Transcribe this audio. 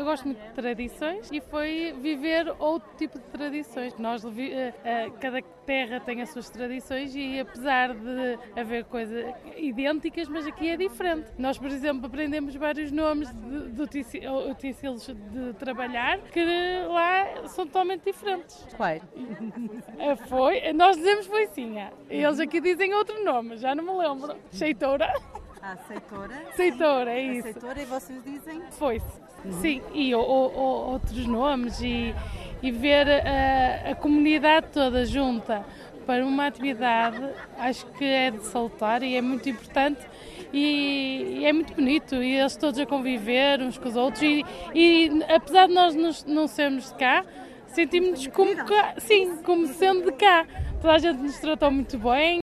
gosto muito de tradições e foi viver outro tipo de tradições. Cada terra tem as suas tradições e apesar de haver coisas idênticas, mas aqui é diferente. Nós, por exemplo, aprendemos vários nomes de utensílios de trabalhar que lá são totalmente diferentes. Qual? Nós dizemos foicinha. Eles aqui dizem outro nome, já não me lembro. Cheitoura. Aceitora? Aceitora, é isso. Aceitora e vocês dizem? Foice. Sim, e outros nomes e ver a comunidade toda junta para uma atividade, acho que é de salutar e é muito importante e é muito bonito e eles todos a conviver uns com os outros e apesar de nós não sermos de cá, sentimos-nos como sendo de cá. Toda a gente nos tratou muito bem.